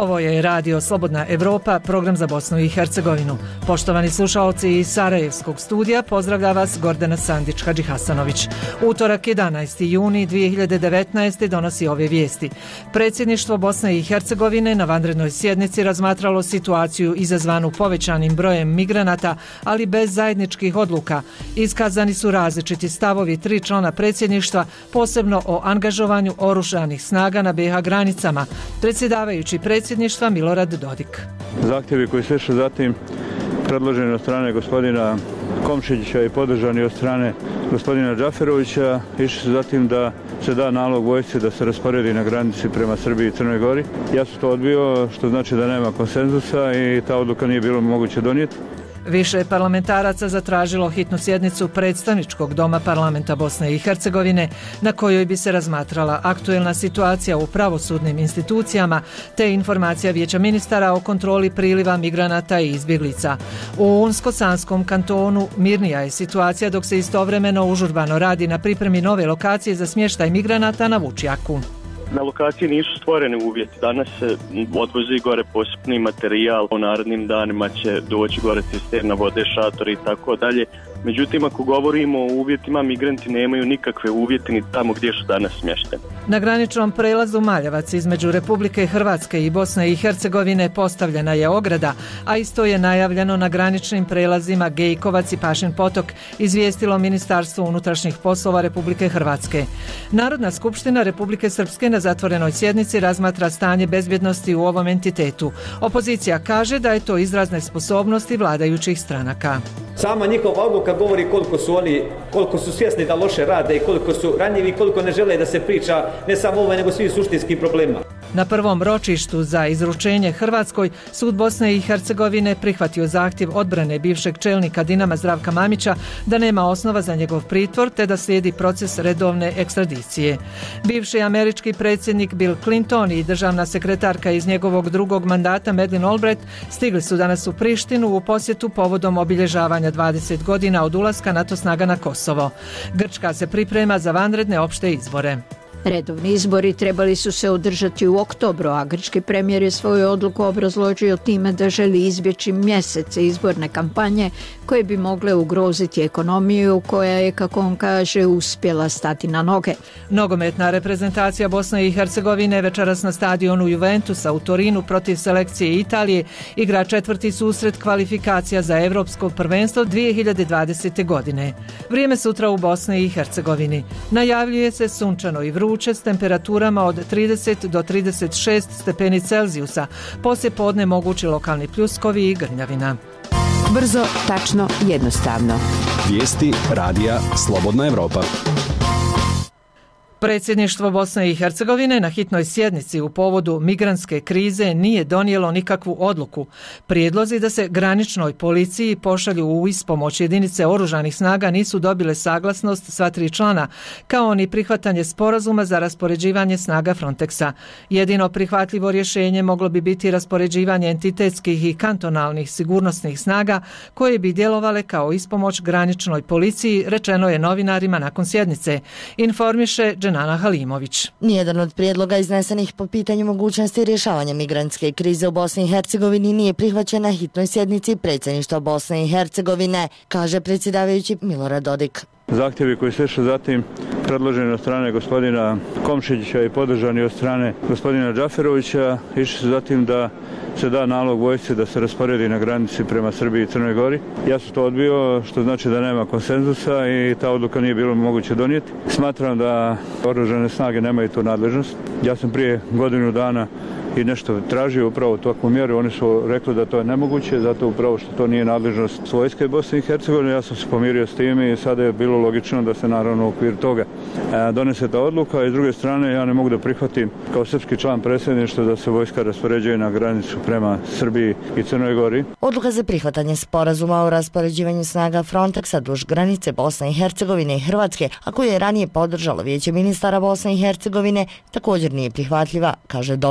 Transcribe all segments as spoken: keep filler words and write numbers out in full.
Ovo je Radio Slobodna Evropa, program za Bosnu i Hercegovinu. Poštovani slušaoci iz Sarajevskog studija, pozdravlja vas Gordana Sandić-Hadžihasanović. Utorak jedanaesti juni dvije hiljade devetnaeste. donosi ove vijesti. Predsjedništvo Bosne i Hercegovine na vanrednoj sjednici razmatralo situaciju izazvanu povećanim brojem migranata, ali bez zajedničkih odluka. Iskazani su različiti stavovi tri člana predsjedništva, posebno o angažovanju oružanih snaga na be ha granicama. Predsjedavajući predsjedništva Milorad Dodik. Zahtjevi koji su išli zatim predloženi od strane gospodina Komšića i podržani od strane gospodina Džaferovića, išli su zatim da se da nalog vojsci da se rasporedi na granici prema Srbiji i Crnoj Gori. Ja sam to odbio, što znači da nema konsenzusa i ta odluka nije bilo moguće donijeti. Više parlamentaraca zatražilo hitnu sjednicu predstavničkog doma parlamenta Bosne i Hercegovine na kojoj bi se razmatrala aktuelna situacija u pravosudnim institucijama te informacija Vijeća ministara o kontroli priliva migranata i izbjeglica. U Unsko-Sanskom kantonu mirnija je situacija dok se istovremeno užurbano radi na pripremi nove lokacije za smještaj migranata na Vučjaku. Na lokaciji nisu stvoreni uvjeti. Danas se odvozi gore posebni materijal, u narednim danima će doći gore cisterna vode, šatori i tako dalje. Međutim, ako govorimo o uvjetima, migranti nemaju nikakve uvjete ni tamo gdje su danas smješteni. Na graničnom prelazu Maljevac između Republike Hrvatske i Bosne i Hercegovine postavljena je ograda, a isto je najavljeno na graničnim prelazima Gejkovac i Pašin potok, izvijestilo Ministarstvo unutrašnjih poslova Republike Hrvatske. Narodna skupština Republike Srpske na zatvorenoj sjednici razmatra stanje bezbjednosti u ovom entitetu. Opozicija kaže da je to izraz nesposobnosti vladajućih stranaka. Sama njihova odluka govori koliko su oni, koliko su svjesni da loše rade i koliko su ranjivi i koliko ne žele da se priča ne samo o ovome nego svim suštinskim problemima. Na prvom ročištu za izručenje Hrvatskoj sud Bosne i Hercegovine prihvatio zahtjev odbrane bivšeg čelnika Dinama Zdravka Mamića da nema osnova za njegov pritvor te da slijedi proces redovne ekstradicije. Bivši američki predsjednik Bill Clinton i državna sekretarka iz njegovog drugog mandata Madeleine Albright stigli su danas u Prištinu u posjetu povodom obilježavanja dvadeset godina od ulaska NATO snaga na Kosovo. Grčka se priprema za vanredne opšte izbore. Redovni izbori trebali su se održati u oktobru, a grčki premijer je svoju odluku obrazložio time da želi izbjeći mjesece izborne kampanje koje bi mogle ugroziti ekonomiju koja je, kako on kaže, uspjela stati na noge. Nogometna reprezentacija Bosne i Hercegovine večeras na stadionu Juventusa u Torinu protiv selekcije Italije igra četvrti susret kvalifikacija za Europsko prvenstvo dvije hiljade dvadesete. godine. Vrijeme sutra u Bosni i Hercegovini. Najavljuje se sunčano i vruće s temperaturama od trideset do trideset šest stepeni Celzijusa. Poslije podne mogući lokalni pljuskovi i grmljavina. Brzo, tačno, jednostavno. Vijesti Radija Slobodna Evropa. Predsjedništvo Bosne i Hercegovine na hitnoj sjednici u povodu migrantske krize nije donijelo nikakvu odluku. Prijedlozi da se graničnoj policiji pošalju u ispomoć jedinice oružanih snaga nisu dobile saglasnost sva tri člana, kao ni prihvatanje sporazuma za raspoređivanje snaga Frontexa. Jedino prihvatljivo rješenje moglo bi biti raspoređivanje entitetskih i kantonalnih sigurnosnih snaga koje bi djelovale kao ispomoć graničnoj policiji, rečeno je novinarima nakon sjednice. Informiše Nana Halimović. Nijedan od prijedloga iznesenih po pitanju mogućnosti rješavanja migrantske krize u Bosni i Hercegovini nije prihvaćen na hitnoj sjednici predsjedništva Bosne i Hercegovine, kaže predsjedavajući Milorad Dodik. Zahtjevi koji su išli zatim predloženi od strane gospodina Komšića i podržani od strane gospodina Džaferovića, išli su zatim da se da nalog vojsci da se rasporedi na granici prema Srbiji i Crnoj Gori. Ja sam to odbio, što znači da nema konsenzusa i ta odluka nije bilo moguće donijeti. Smatram da oružane snage nemaju tu nadležnost. Ja sam prije godinu dana i nešto tražio upravo takvu mjeru. Oni su rekli da to je nemoguće, zato upravo što to nije nadležnost vojske Bosne i Hercegovine. Ja sam se pomirio s tim i sada je bilo logično da se naravno u okviru toga donese ta odluka. I s druge strane, ja ne mogu da prihvatim kao srpski član predsjedništva da se vojska raspoređuje na granicu prema Srbiji i Crnoj Gori. Odluka za prihvatanje sporazuma o raspoređivanju snaga Frontexa duž granice Bosne i Hercegovine i Hrvatske, a koju je ranije podržalo Vijeće ministara Bosne i Hercegovine, također nije prihvatljiva, kaže Dodik.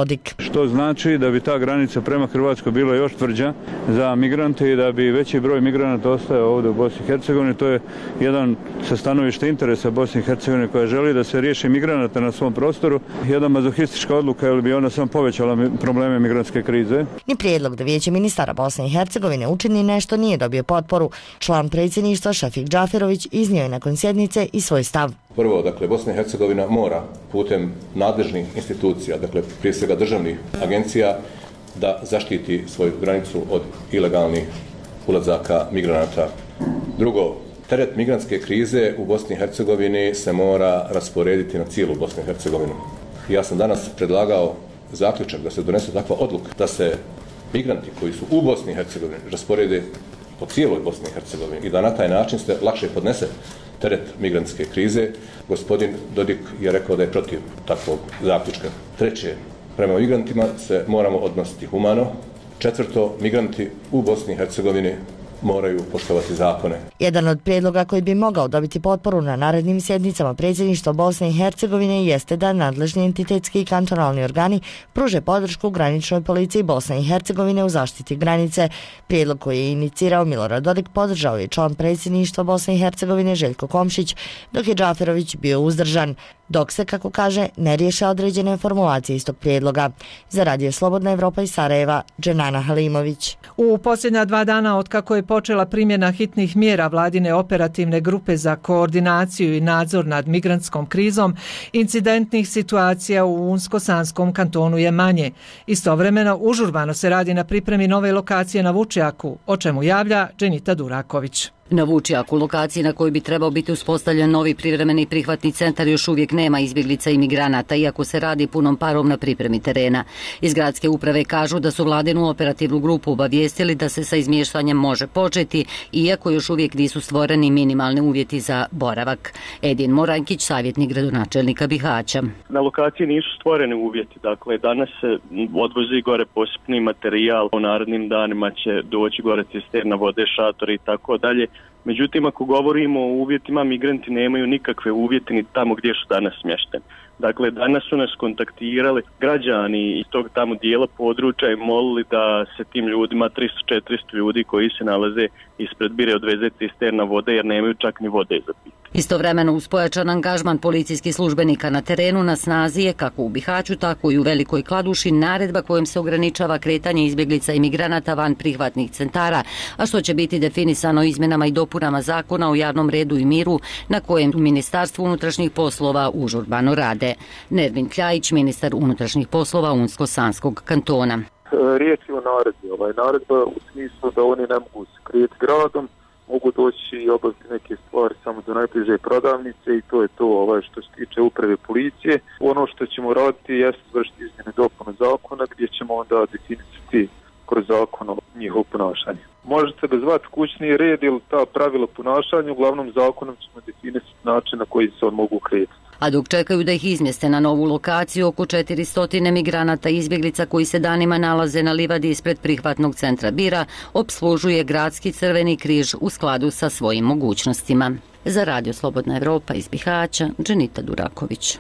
što znači da bi ta granica prema Hrvatskoj bila još tvrđa za migrante i da bi veći broj migranata ostao ovdje u Bosni i Hercegovini. To je jedan sa stanovišta interesa Bosne i Hercegovine koja želi da se riješi migranata na svom prostoru. Jedna mazohistička odluka, jer bi ona sam povećala probleme migrantske krize. Ni prijedlog da Vijeće ministara Bosne i Hercegovine učini nešto nije dobio potporu. Član predsjedništva Šafik Džaferović iznio je nakon sjednice i svoj stav. Prvo, dakle, Bosna i Hercegovina mora putem nadležnih institucija, dakle, prije svega državnih agencija, da zaštiti svoju granicu od ilegalnih ulazaka migranata. Drugo, teret migrantske krize u Bosni i Hercegovini se mora rasporediti na cijelu Bosnu i Hercegovinu. Ja sam danas predlagao zaključak da se donese takva odluka da se migranti koji su u Bosni i Hercegovini rasporede po cijeloj Bosni i Hercegovini i da na taj način se lakše podnese teret migrantske krize. Gospodin Dodik je rekao da je protiv takvog zaključka. Treće, prema migrantima se moramo odnositi humano. Četvrto, migranti u Bosni i Hercegovini moraju poštovati zakone. Jedan od prijedloga koji bi mogao dobiti potporu na narednim sjednicama predsjedništva Bosne i Hercegovine jeste da nadležni entitetski i kantonalni organi pruže podršku graničnoj policiji Bosne i Hercegovine u zaštiti granice. Prijedlog koji je inicirao Milorad Dodik podržao je član predsjedništva Bosne i Hercegovine Željko Komšić, dok je Džaferović bio uzdržan, dok se, kako kaže, ne riješe određene formulacije istog prijedloga. Za Radio Slobodna Evropa iz Sarajeva, Dženana Halimović. U posljednja dva dana od kako je počela primjena hitnih mjera vladine operativne grupe za koordinaciju i nadzor nad migrantskom krizom, incidentnih situacija u Unsko-Sanskom kantonu je manje. Istovremeno užurbano se radi na pripremi nove lokacije na Vučjaku, o čemu javlja Dženita Duraković. Na Vučjaku, lokaciji na kojoj bi trebao biti uspostavljen novi privremeni prihvatni centar, još uvijek nema izbjeglica i migranata, iako se radi punom parom na pripremi terena. Iz gradske uprave kažu da su vladinu operativnu grupu obavijestili da se sa izmještanjem može početi, iako još uvijek nisu stvoreni minimalni uvjeti za boravak. Edin Morankić, savjetnik gradonačelnika Bihaća. Na lokaciji nisu stvoreni uvjeti, dakle danas se odvozi gore posipni materijal, u narednim danima će doći gore cisterna vode, šatori i tako dalje. Međutim, ako govorimo o uvjetima, migranti nemaju nikakve uvjete ni tamo gdje su danas smješteni. Dakle, danas su nas kontaktirali građani iz tog tamo dijela područja i molili da se tim ljudima, tristo do četiristo ljudi koji se nalaze ispred bire, odveze cisterna vode jer nemaju čak ni vode za piti. Istovremeno uz pojačan angažman policijskih službenika na terenu na snazi je kako u Bihaću, tako i u Velikoj Kladuši naredba kojom se ograničava kretanje izbjeglica i migranata van prihvatnih centara, a što će biti definisano izmjenama i dopunama zakona o javnom redu i miru na kojem Ministarstvo unutrašnjih poslova užurbano rade. Nermin Kljajić, ministar unutrašnjih poslova Unsko-Sanskog kantona. Riječ je o naredbi. Ovaj naredba u smislu da oni ne mogu se krijeti gradom, mogu doći i obaviti neke stvari samo do najbliže prodavnice i to je to ovaj, što se tiče uprave policije. Ono što ćemo raditi jeste vršiti izmjene dopune zakona gdje ćemo onda definisati kroz zakon o njihovo ponašanje. Možete ga zvati kućni red ili ta pravila ponašanja, uglavnom zakonom ćemo definisati način na koji se on mogu kretati. A dok čekaju da ih izmjeste na novu lokaciju, oko četiristo migranata i izbjeglica koji se danima nalaze na livadi ispred prihvatnog centra Bira opslužuje Gradski Crveni križ u skladu sa svojim mogućnostima. Za Radio Slobodna Evropa iz Bihaća, Dženita Duraković.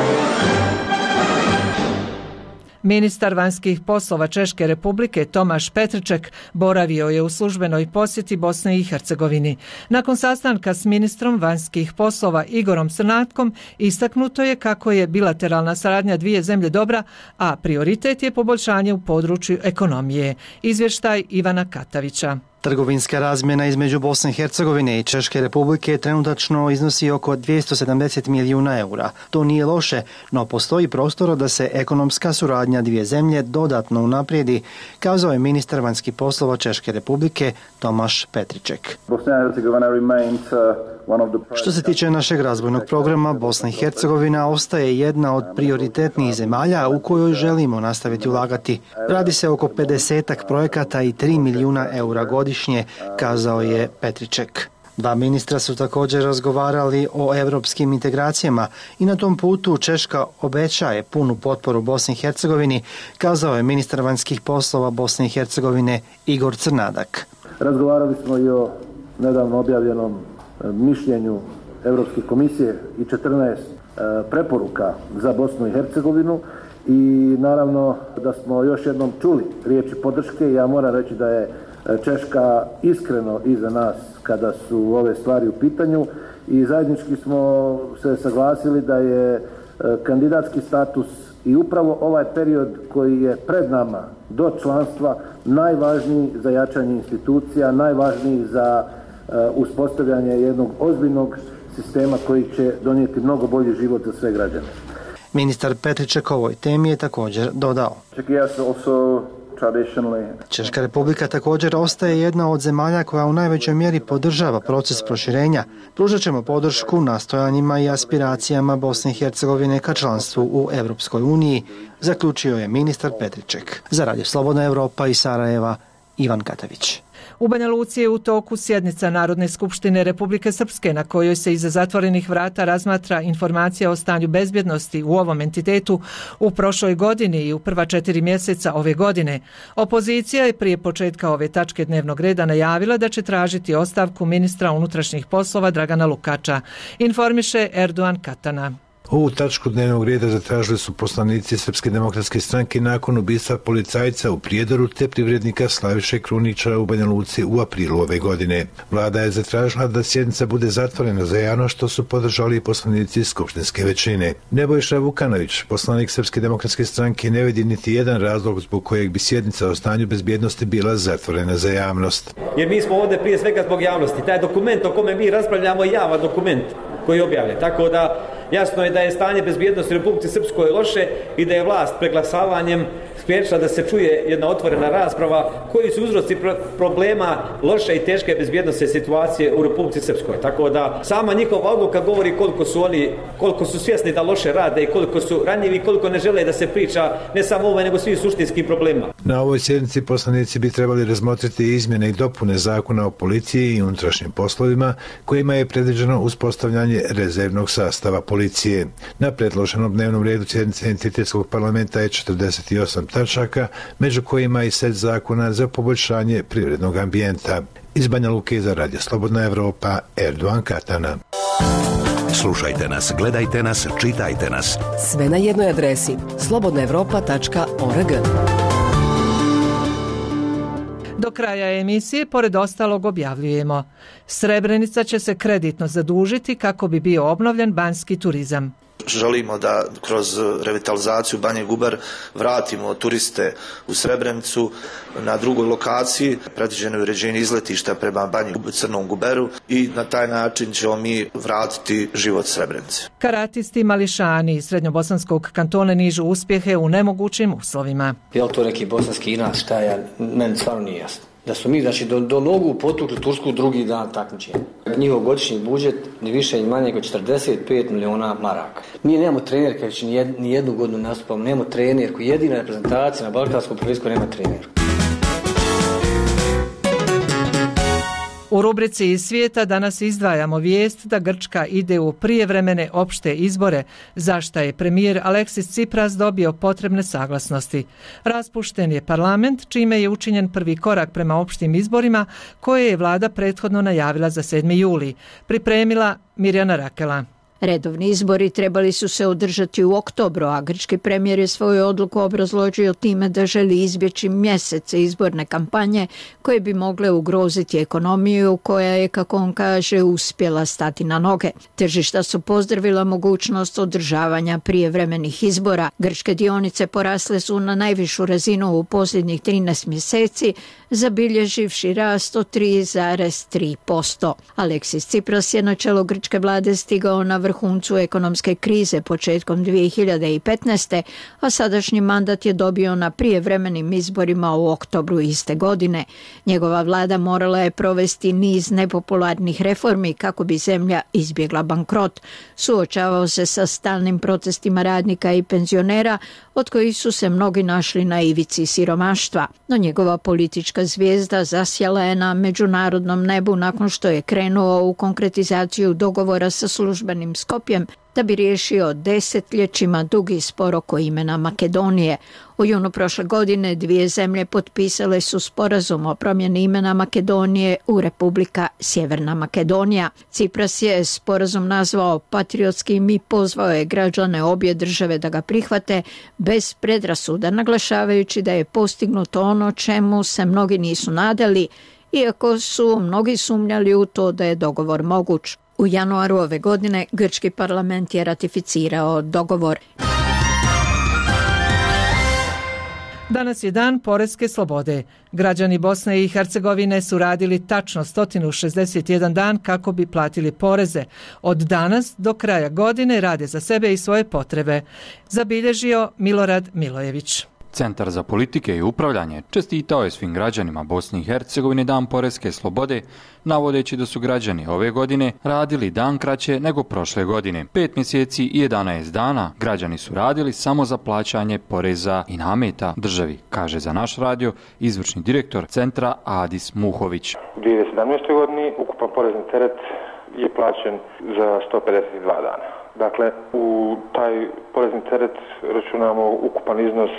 Ministar vanjskih poslova Češke republike Tomaš Petriček boravio je u službenoj posjeti Bosne i Hercegovini. Nakon sastanka s ministrom vanjskih poslova Igorom Crnatkom istaknuto je kako je bilateralna saradnja dvije zemlje dobra, a prioritet je poboljšanje u području ekonomije. Izvještaj Ivana Katavića. Trgovinska razmjena između Bosne i Hercegovine i Češke republike trenutačno iznosi oko dvjesto sedamdeset milijuna eura. To nije loše, no postoji prostor da se ekonomska suradnja dvije zemlje dodatno unaprijedi, kazao je ministar vanjskih poslova Češke republike Tomaš Petriček. Što se tiče našeg razvojnog programa, Bosna i Hercegovina ostaje jedna od prioritetnijih zemalja u kojoj želimo nastaviti ulagati. Radi se oko pedesetak projekata i tri milijuna eura godišnje, kazao je Petriček. Dva ministra su također razgovarali o europskim integracijama i na tom putu Češka obećaje punu potporu Bosni i Hercegovini, kazao je ministar vanjskih poslova Bosne i Hercegovine Igor Crnadak. Razgovarali smo i o nedavno objavljenom mišljenju Europske komisije i četrnaest preporuka za Bosnu i Hercegovinu i naravno da smo još jednom čuli riječi podrške. Ja moram reći da je Češka iskreno iza nas kada su ove stvari u pitanju i zajednički smo se saglasili da je kandidatski status i upravo ovaj period koji je pred nama do članstva najvažniji za jačanje institucija, najvažniji za uspostavljanje jednog ozbiljnog sistema koji će donijeti mnogo bolji život za sve građane. Ministar Petriček ovoj temi je također dodao. Češka republika također ostaje jedna od zemalja koja u najvećoj mjeri podržava proces proširenja. Pružat ćemo podršku nastojanjima i aspiracijama Bosne i Hercegovine ka članstvu u Europskoj uniji, zaključio je ministar Petriček. Za Radio Slobodna Evropa iz Sarajeva, Ivan Katavić. U Banja Luci je u toku sjednica Narodne skupštine Republike Srpske na kojoj se iza zatvorenih vrata razmatra informacija o stanju bezbjednosti u ovom entitetu u prošloj godini i u prva četiri mjeseca ove godine. Opozicija je prije početka ove tačke dnevnog reda najavila da će tražiti ostavku ministra unutrašnjih poslova Dragana Lukača, informiše Erdogan Katana. Ovu tačku dnevnog reda zatražili su poslanici Srpske demokratske stranke nakon ubistva policajca u Prijedoru te privrednika Slaviše Krunića u Banja Luci u aprilu ove godine. Vlada je zatražila da sjednica bude zatvorena za javnost, što su podržali i poslanici skupštinske većine. Nebojša Vukanović, poslanik Srpske demokratske stranke, ne vidi niti jedan razlog zbog kojeg bi sjednica o stanju bezbjednosti bila zatvorena za javnost. Jer mi smo ovdje prije svega zbog javnosti. Taj dokument o kome mi raspravljamo je javan dokument koji je objavljen. Tako da jasno je da je stanje bezbjednosti u Republici Srpskoj loše i da je vlast preglasavanjem spriječila da se čuje jedna otvorena rasprava koji su uzroci problema loše i teške bezbjednosne situacije u Republici Srpskoj. Tako da sama njihova odluka govori koliko su oni, koliko su svjesni da loše rade i koliko su ranjivi i koliko ne žele da se priča ne samo ovo nego svi suštinskim problemima. Na ovoj sjednici poslanici bi trebali razmotriti izmjene i dopune zakona o policiji i unutrašnjim poslovima kojima je predviđeno uspostavljanje rezervnog sastava policije. Na predloženom dnevnom redu sjednice entitetskog parlamenta je četrdeset osam tačaka, među kojima i set zakona za poboljšanje privrednog ambijenta. Iz Banja Luke za Radio Slobodna Evropa, Erdogan Katana. Slušajte nas, gledajte nas, čitajte nas. Sve na jednoj adresi slobodnaevropa tačka org. Do kraja emisije, pored ostalog, objavljujemo: Srebrenica će se kreditno zadužiti kako bi bio obnovljen banjski turizam. Želimo da kroz revitalizaciju Banje Guber vratimo turiste u Srebrenicu. Na drugoj lokaciji predviđeno je uređenje izletišta prema Banji Crnom Guberu i na taj način ćemo mi vratiti život Srebrenice. Karatisti mališani iz Srednjobosanskog kantona nižu uspjehe u nemogućim uslovima. Je li to neki bosanski inat, šta je, meni stvarno nije jasno. Da su mi, znači, do, do nogu potukli Tursku drugi dan takmičenja. Njihov godišnji budžet ni više ni manje nego četrdeset pet miliona maraka. Mi nemamo trener, kad ni, jed, ni jednu godinu nastupamo, nemamo trener, koji jedina reprezentacija na Balkanskom prvenstvu nema trener. U rubrici Iz svijeta danas izdvajamo vijest da Grčka ide u prijevremene opšte izbore, za šta je premijer Aleksis Tsipras dobio potrebne saglasnosti. Raspušten je parlament, čime je učinjen prvi korak prema opštim izborima koje je vlada prethodno najavila za sedmi juli. Pripremila Mirjana Rakela. Redovni izbori trebali su se održati u oktobru, a grčki premijer je svoju odluku obrazložio time da želi izbjeći mjesece izborne kampanje koje bi mogle ugroziti ekonomiju koja je, kako on kaže, uspjela stati na noge. Tržišta su pozdravila mogućnost održavanja prijevremenih izbora. Grčke dionice porasle su na najvišu razinu u posljednjih trinaest mjeseci, zabilježivši rast od tri zarez tri posto. Aleksis Tsipras je na čelo grčke vlade stigao na vrhuncu ekonomske krize početkom dvije hiljade petnaeste. a sadašnji mandat je dobio na prijevremenim izborima u oktobru iste godine. Njegova vlada morala je provesti niz nepopularnih reformi kako bi zemlja izbjegla bankrot. Suočavao se sa stalnim protestima radnika i penzionera, od kojih su se mnogi našli na ivici siromaštva. No njegova politička zvijezda zasjala je na međunarodnom nebu nakon što je krenuo u konkretizaciju dogovora sa službenim Skopjem da bi riješio desetljećima dugi spor oko imena Makedonije. U junu prošle godine dvije zemlje potpisale su sporazum o promjeni imena Makedonije u Republika Sjeverna Makedonija. Cipras je sporazum nazvao patriotskim i pozvao je građane obje države da ga prihvate bez predrasuda, naglašavajući da je postignuto ono čemu se mnogi nisu nadali, iako su mnogi sumnjali u to da je dogovor moguć. U januaru ove godine grčki parlament je ratificirao dogovor. Danas je dan poreske slobode. Građani Bosne i Hercegovine su radili tačno sto šezdeset jedan dan kako bi platili poreze. Od danas do kraja godine rade za sebe i svoje potrebe, zabilježio Milorad Milojević. Centar za politike i upravljanje čestitao je svim građanima Bosne i Hercegovine dan poreske slobode, navodeći da su građani ove godine radili dan kraće nego prošle godine. Pet mjeseci i jedanaest dana građani su radili samo za plaćanje poreza i nameta državi, kaže za naš radio izvršni direktor centra Adis Muhović. U dvije hiljade sedamnaestoj godini ukupan porezni teret je plaćen za sto pedeset dva dana. Dakle, u taj porezni teret računamo ukupan iznos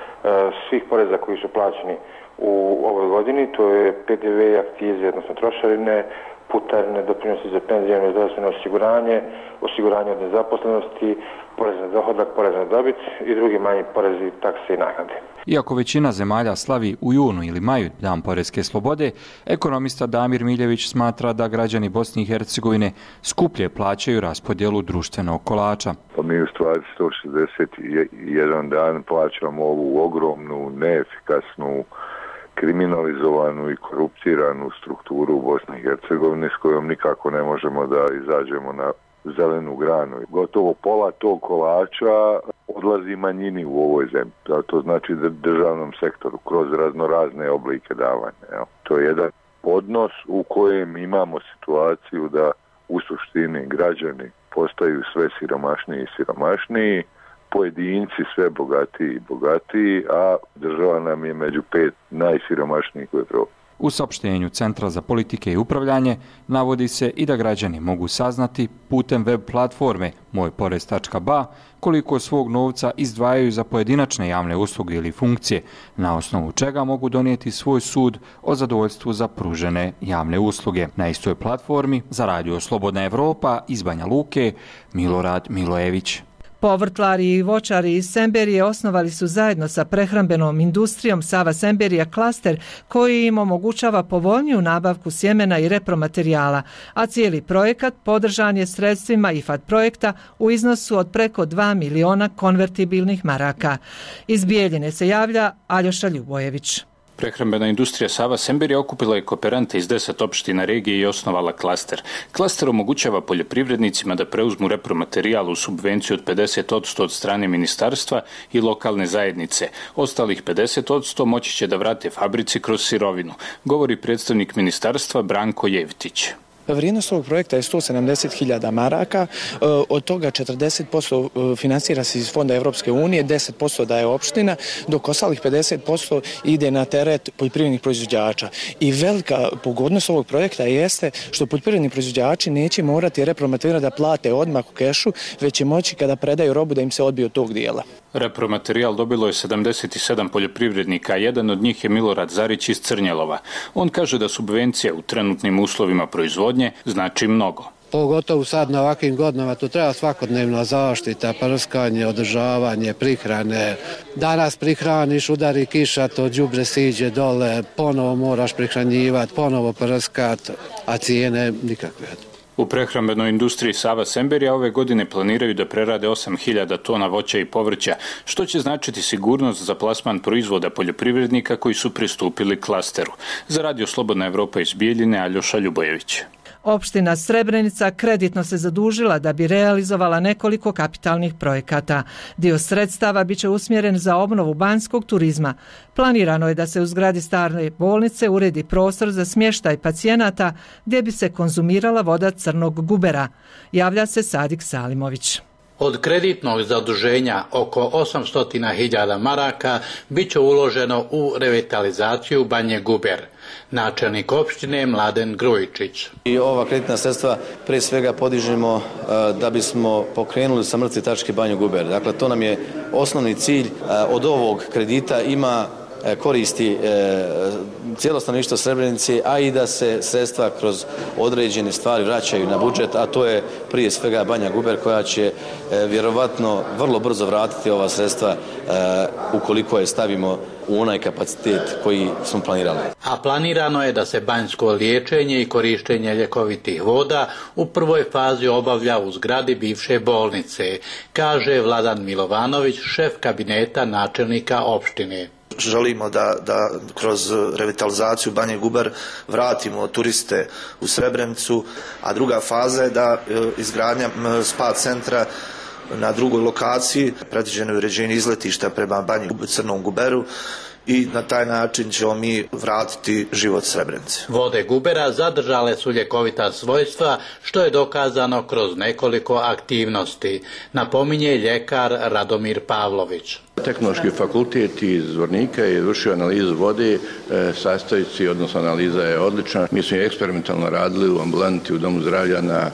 svih poreza koji su plaćeni u ovoj godini, to je P D V, akcize, odnosno trošarine, putarine, doprinosi za penzijsko i zdravstveno osiguranje, osiguranje od nezaposlenosti, porez na dohodak, porez na dobit i drugi manji porezi, takse i naknade. Iako većina zemalja slavi u junu ili maju dan poreske slobode, ekonomista Damir Miljević smatra da građani Bosne i Hercegovine skuplje plaćaju raspodjelu društvenog kolača. Pa mi u stvari sto šezdeset jedan dan plaćamo ovu ogromnu, neefikasnu, kriminalizovanu i korupciranu strukturu u Bosni i Hercegovini s kojom nikako ne možemo da izađemo na zelenu granu. Gotovo pola tog kolača odlazi manjini u ovoj zemlji. To znači da državnom sektoru kroz raznorazne oblike davanja. To je jedan odnos u kojem imamo situaciju da u suštini građani postaju sve siromašniji i siromašniji, pojedinci sve bogatiji i bogatiji, a država nam je među pet najsiromašnijih u Evropi. U saopštenju Centra za politike i upravljanje navodi se i da građani mogu saznati putem web platforme moj porez tačka ba koliko svog novca izdvajaju za pojedinačne javne usluge ili funkcije, na osnovu čega mogu donijeti svoj sud o zadovoljstvu za pružene javne usluge. Na istoj platformi za radio Slobodna Evropa iz Banja Luke, Milorad Milojević. Povrtlari i voćari iz Semberije osnovali su zajedno sa prehrambenom industrijom Sava Semberija klaster koji im omogućava povoljniju nabavku sjemena i repromaterijala, a cijeli projekat podržan je sredstvima I F A D projekta u iznosu od preko dva miliona konvertibilnih maraka. Iz Bijeljine se javlja Aljoša Ljubojević. Prehrambena industrija Sava Semberija okupila je kooperante iz deset opština regije i osnovala klaster. Klaster omogućava poljoprivrednicima da preuzmu repromaterijal u subvenciju od pedeset posto od strane ministarstva i lokalne zajednice. Ostalih pedeset posto moći će da vrate fabrici kroz sirovinu, govori predstavnik ministarstva Branko Jevtić. Vrijednost ovog projekta je sto sedamdeset hiljada maraka, od toga četrdeset posto finansira se iz fonda Evropske unije, deset posto daje opština, dok ostalih pedeset posto ide na teret poljoprivrednih proizvođača. I velika pogodnost ovog projekta jeste što poljoprivredni proizvođači neće morati repromaterijal da plate odmah u kešu, već će moći kada predaju robu da im se odbije od tog dijela. Repromaterijal dobilo je sedamdeset sedam poljoprivrednika, a jedan od njih je Milorad Zarić iz Crnjelova. On kaže da subvencija u trenutnim uslovima proizvodnje znači mnogo. Pogotovo sad na ovakvim godinama tu treba svakodnevna zaštita, prskanje, održavanje, prihrane. Danas prihraniš, udari kiša, to đubre siđe dole, ponovo moraš prihranjivati, ponovo prskati, a cijene nikakve. U prehrambenoj industriji Sava Semberija ove godine planiraju da prerade osam hiljada tona voća i povrća, što će značiti sigurnost za plasman proizvoda poljoprivrednika koji su pristupili klasteru. Za radio Slobodna Evropa iz Bijeljine, Aljoša Ljubojević. Opština Srebrenica kreditno se zadužila da bi realizovala nekoliko kapitalnih projekata. Dio sredstava biće usmjeren za obnovu banjskog turizma. Planirano je da se u zgradi stare bolnice uredi prostor za smještaj pacijenata gdje bi se konzumirala voda crnog gubera. Javlja se Sadik Salimović. Od kreditnog zaduženja oko osamsto hiljada maraka bit će uloženo u revitalizaciju Banje Guber. Načelnik opštine Mladen Grujičić. I ova kreditna sredstva pre svega podižemo da bismo pokrenuli sa mrtve tačke Banju Guber. Dakle, to nam je osnovni cilj. Od ovog kredita ima koristi cijelo stanovništvo Srebrenice, a i da se sredstva kroz određene stvari vraćaju na budžet, a to je prije svega Banja Guber koja će vjerovatno vrlo brzo vratiti ova sredstva ukoliko je stavimo u onaj kapacitet koji smo planirali. A planirano je da se banjsko liječenje i korištenje ljekovitih voda u prvoj fazi obavlja u zgradi bivše bolnice, kaže Vladan Milovanović, šef kabineta načelnika opštine. Želimo da, da kroz revitalizaciju Banje Guber vratimo turiste u Srebrenicu, a druga faza je da izgradnja spa centra na drugoj lokaciji, predviđeno je uređenje izletišta prema Banji Crnom Guberu i na taj način ćemo mi vratiti život Srebrenice. Vode Gubera zadržale su ljekovita svojstva, što je dokazano kroz nekoliko aktivnosti, napominje ljekar Radomir Pavlović. Tehnološki fakultet iz Zvornika je vršio analizu vode, sastojci, odnosno analiza je odlična. Mi smo je eksperimentalno radili u ambulanti u Domu zdravlja na,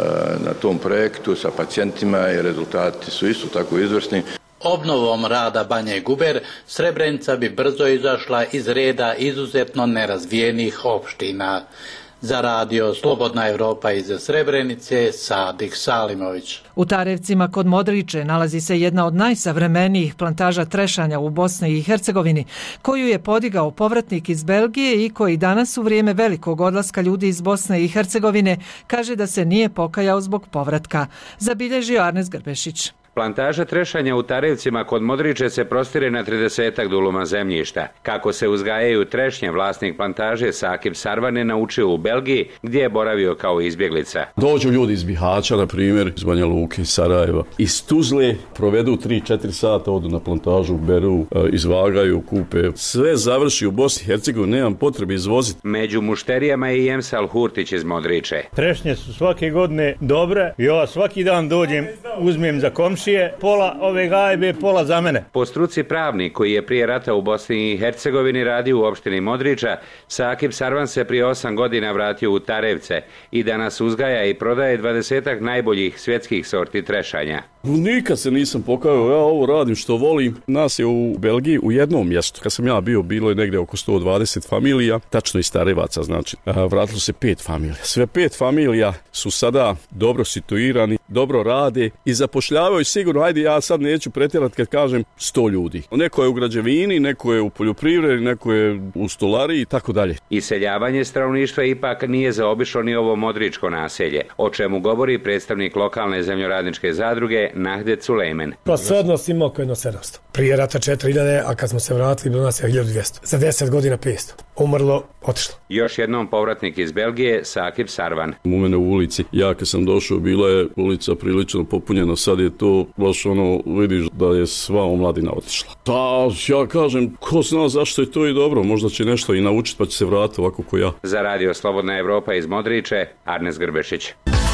na tom projektu sa pacijentima i rezultati su isto tako izvrsni. Obnovom rada Banje Guber, Srebrenica bi brzo izašla iz reda izuzetno nerazvijenih opština. Za radio Slobodna Evropa iz Srebrenice, Sadik Salimović. U Tarevcima kod Modriče nalazi se jedna od najsavremenijih plantaža trešanja u Bosni i Hercegovini, koju je podigao povratnik iz Belgije i koji danas u vrijeme velikog odlaska ljudi iz Bosne i Hercegovine kaže da se nije pokajao zbog povratka. Zabilježio Arnes Grbešić. Plantaža trešanja u Tarevcima kod Modriče se prostire na tridesetak duluma zemljišta. Kako se uzgajaju trešnje, vlasnik plantaže Sakib Sarvan je naučio u Belgiji, gdje je boravio kao izbjeglica. Dođu ljudi iz Bihaća, na primjer, iz Banja Luke, iz Sarajeva, iz Tuzle, provedu tri četiri sata, odu na plantažu, beru, izvagaju, kupe. Sve završi u Bosni i Hercegovini, nemam potrebe izvoziti. Među mušterijama je i Jemsal Hurtić iz Modriče. Trešnje su svake godine dobre i ja svaki dan dođem, uzmem za komšiju, pola ove gajbe, pola za mene. Po struci pravnik koji je prije rata u Bosni i Hercegovini radio u opštini Modriča, Sakib Sarvan se prije osam godina vratio u Tarevce i danas uzgaja i prodaje dvadesetak najboljih svjetskih sorti trešanja. Nikad se nisam pokajao, ja ovo radim što volim. Nas je u Belgiji u jednom mjestu, kad sam ja bio, bilo je negdje oko sto dvadeset familija, tačno iz Tarevaca, znači. Vratilo se pet familija. Sve pet familija su sada dobro situirani, dobro rade i zapošljavaju sigurno, ajde ja sad neću pretjerati kad kažem sto ljudi. Neko je u građevini, neko je u poljoprivredi, neko je u stolariji i tako dalje. Iseljavanje stanovništva ipak nije zaobišlo ni ovo modričko naselje, o čemu govori predstavnik lokalne zemljoradničke zadruge Nahdet Sulejmen. Proslednost ima oko jedno sedamsto. Prije rata četiri hiljade, a kad smo se vratili bilo nas je hiljadu dvjesto. Za deset godina petsto. Umrlo, otišlo. Još jednom povratnik iz Belgije, Sakib Sarvan. U mene u ulici, ja kad sam došao, bila je ulica prilično popunjena, sad je to baš ono, vidiš da je sva omladina otišla. Pa ja kažem, ko zna zašto je to i dobro, možda će nešto i naučiti pa će se vratiti ovako ko ja. Za radio Slobodna Evropa iz Modriče, Arnes Grbešić.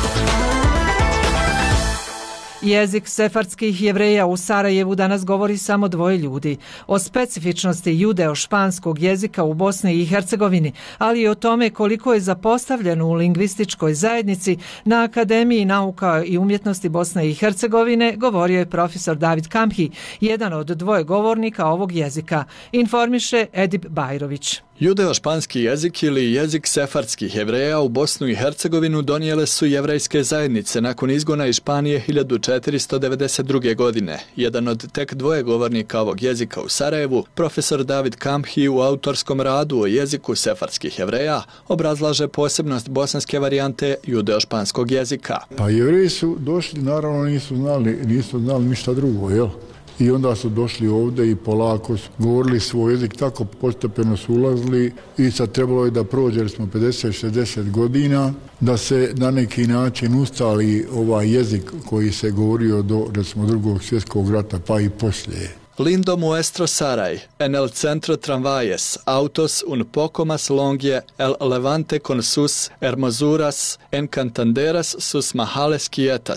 Jezik sefardskih Jevreja u Sarajevu danas govori samo dvoje ljudi. O specifičnosti judeo-španskog jezika u Bosni i Hercegovini, ali i o tome koliko je zapostavljeno u lingvističkoj zajednici na Akademiji nauka i umjetnosti Bosne i Hercegovine, govorio je profesor David Kamhi, jedan od dvoje govornika ovog jezika, informiše Edip Bajrović. Judeo-španski jezik ili jezik sefardskih Jevreja u Bosnu i Hercegovinu donijele su jevrejske zajednice nakon izgona iz Španije hiljadu četiristo devedeset druge. godine. Jedan od tek dvoje govornika ovog jezika u Sarajevu, profesor David Kamhi u autorskom radu o jeziku sefardskih Jevreja, obrazlaže posebnost bosanske varijante judeo-španskog jezika. Pa Jevreji su došli, naravno nisu znali, nisu znali ništa drugo, jel? I onda su došli ovdje i polako su govorili svoj jezik, tako postepeno su ulazili i sad trebalo je da prođe, jer smo pedeset šezdeset godina, da se na neki način ustali ovaj jezik koji se govorio do, recimo, drugog svjetskog rata, pa i poslije. Lindo muestro Saraj, en el centro tramvayes, autos un poco más longe el levante con sus hermosuras encantaderas sus majales quietas.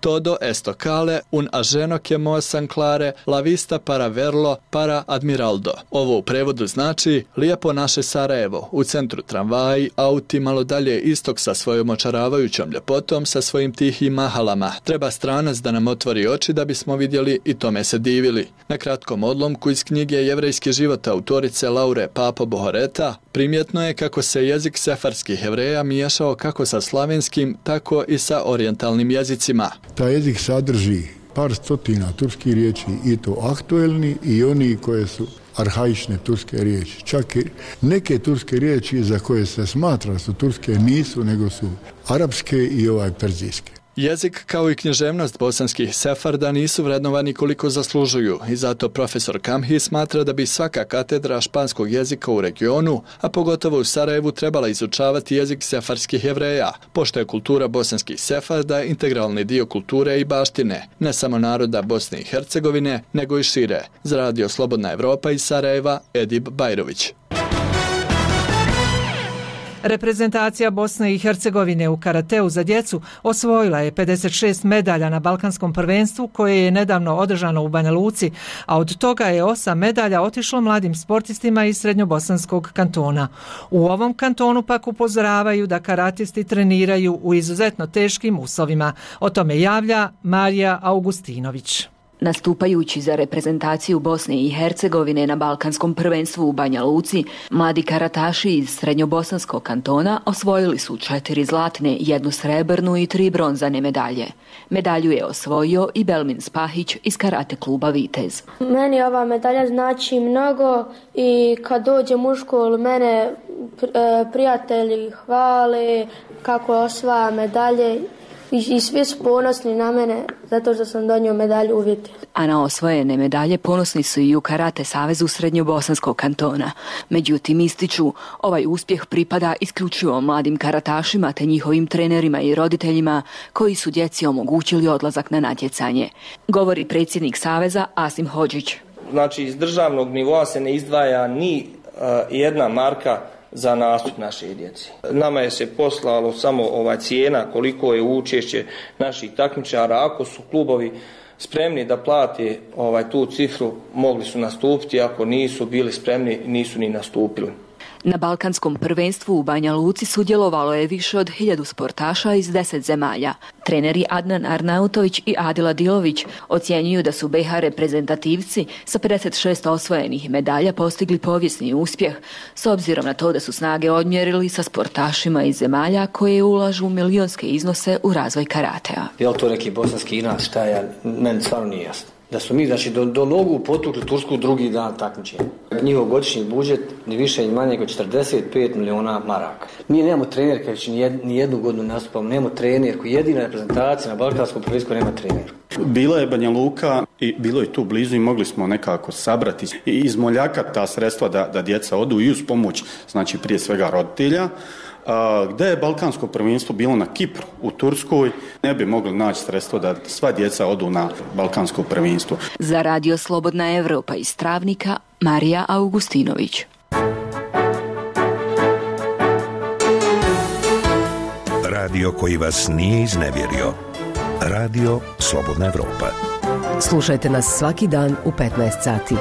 todo esto cale un ageno que mos anclare la vista para verlo para admiraldo. Ovo u prevodu znači lijepo naše Sarajevo, u centru tramvaji, auti, malo dalje istok sa svojom očaravajućom ljepotom, sa svojim tihim mahalama. Treba stranac da nam otvori oči da bismo vidjeli i tome se divili. Na kratkom odlomku iz knjige Jevrejski život autorice Laure Papo Bohoreta primjetno je kako se jezik sefarskih Jevreja miješao kako sa slavenskim, tako i sa orijentalnim jezicima. Taj jezik sadrži par stotina turskih riječi i to aktuelni i oni koje su arhaične turske riječi. Čak i neke turske riječi za koje se smatra da su turske nisu, nego su arapske i ovaj perzijske. Jezik kao i književnost bosanskih sefarda nisu vrednovani koliko zaslužuju i zato profesor Kamhi smatra da bi svaka katedra španskog jezika u regionu, a pogotovo u Sarajevu, trebala izučavati jezik sefarskih Jevreja, pošto je kultura bosanskih sefarda integralni dio kulture i baštine, ne samo naroda Bosne i Hercegovine, nego i šire. Za radio Slobodna Evropa iz Sarajeva, Edib Bajrović. Reprezentacija Bosne i Hercegovine u karateu za djecu osvojila je pedeset šest medalja na Balkanskom prvenstvu koje je nedavno održano u Banja Luci, a od toga je osam medalja otišlo mladim sportistima iz Srednjobosanskog kantona. U ovom kantonu pak upozoravaju da karatisti treniraju u izuzetno teškim uslovima. O tome javlja Marija Augustinović. Nastupajući za reprezentaciju Bosne i Hercegovine na Balkanskom prvenstvu u Banja Luci, mladi karataši iz Srednjobosanskog kantona osvojili su četiri zlatne, jednu srebrnu i tri bronzane medalje. Medalju je osvojio i Belmin Spahić iz karate kluba Vitez. Meni ova medalja znači mnogo i kad dođem u školu mene prijatelji hvale kako osvaja medalje. I svi su ponosni na mene zato što sam donio medalju u Vitez. A na osvojene medalje ponosni su i u Karate savezu Srednjobosanskog kantona. Međutim, ističu, ovaj uspjeh pripada isključivo mladim karatašima te njihovim trenerima i roditeljima koji su djeci omogućili odlazak na natjecanje. Govori predsjednik saveza Asim Hodžić. Znači, iz državnog nivoa se ne izdvaja ni uh, jedna marka za nastup naše djece. Nama je se poslalo samo ova cijena koliko je učešće naših takmičara. Ako su klubovi spremni da plate ovaj, tu cifru, mogli su nastupiti. Ako nisu bili spremni, nisu ni nastupili. Na Balkanskom prvenstvu u Banja Luci sudjelovalo je više od hiljadu sportaša iz deset zemalja. Treneri Adnan Arnautović i Adila Dilović ocjenjuju da su B iH reprezentativci sa pedeset šest osvojenih medalja postigli povijesni uspjeh, s obzirom na to da su snage odmjerili sa sportašima iz zemalja koje ulažu milionske iznose u razvoj karatea. Je li to neki bosanski inat, šta je, meni stvarno nije jasno. Da su mi, znači, do, do nogu potukli Tursku drugi dan takmičenja. Njihov godišnji budžet ni više ni manje nego četrdeset pet miliona maraka. Mi nemamo trener, kad ni, jed, ni jednu godinu nastupamo, nemamo trener, koji jedina reprezentacija na Balkanskom prvenstvu nema trener. Bila je Banja Luka i bilo je tu blizu i mogli smo nekako sabrati i izmoljakati ta sredstva da, da djeca odu i uz pomoć, znači prije svega roditelja. A, gdje je Balkansko prvenstvo bilo na Kipru, u Turskoj, ne bi mogli naći sredstvo da sva djeca odu na Balkansko prvenstvo. Za radio Slobodna Evropa iz Travnika, Marija Augustinović. Radio koji vas nije iznevjerio. Radio Slobodna Evropa. Slušajte nas svaki dan u petnaest sati.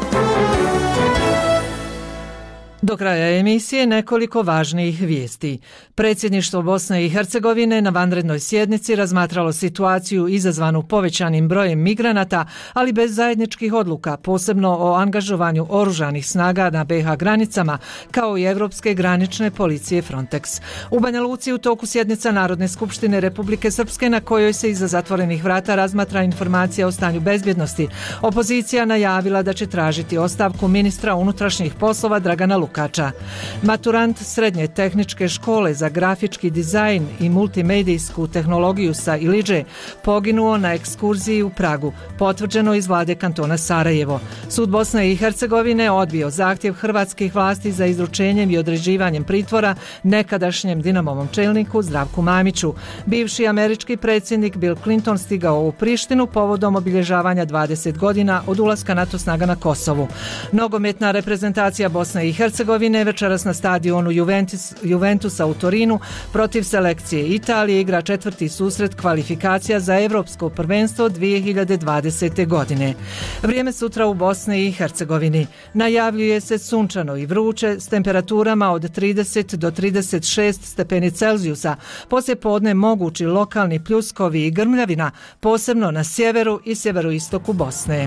Do kraja emisije nekoliko važnijih vijesti. Predsjedništvo Bosne i Hercegovine na vanrednoj sjednici razmatralo situaciju izazvanu povećanim brojem migranata, ali bez zajedničkih odluka, posebno o angažovanju oružanih snaga na B iH granicama, kao i Evropske granične policije Frontex. U Banja Luci u toku sjednica Narodne skupštine Republike Srpske, na kojoj se iza zatvorenih vrata razmatra informacija o stanju bezbjednosti. Opozicija najavila da će tražiti ostavku ministra unutrašnjih poslova Dragana Lukača. Maturant Srednje tehničke škole za grafički dizajn i multimedijsku tehnologiju sa Iliđe poginuo na ekskurziji u Pragu, potvrđeno iz vlade kantona Sarajevo. Sud Bosne i Hercegovine odbio zahtjev hrvatskih vlasti za izručenjem i određivanjem pritvora nekadašnjem Dinamovom čelniku Zdravku Mamiću. Bivši američki predsjednik Bill Clinton stigao u Prištinu povodom obilježavanja dvadeset godina od ulaska NATO snaga na Kosovu. Nogometna reprezentacija Bosne i Hercegovine Hercegovine večeras na stadionu Juventus, Juventusa u Torinu protiv selekcije Italije igra četvrti susret kvalifikacija za Evropsko prvenstvo dvije hiljade dvadesete. godine. Vrijeme sutra u Bosni i Hercegovini. Najavljuje se sunčano i vruće s temperaturama od trideset do trideset šest stepeni Celzijusa. Poslije podne mogući lokalni pljuskovi i grmljavina, posebno na sjeveru i sjeveroistoku Bosne.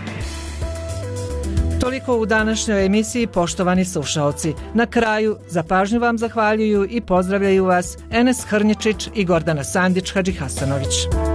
Toliko u današnjoj emisiji, poštovani slušaoci. Na kraju za pažnju vam zahvaljuju i pozdravljaju vas Enes Hrnječić i Gordana Sandić Hadžihasanović.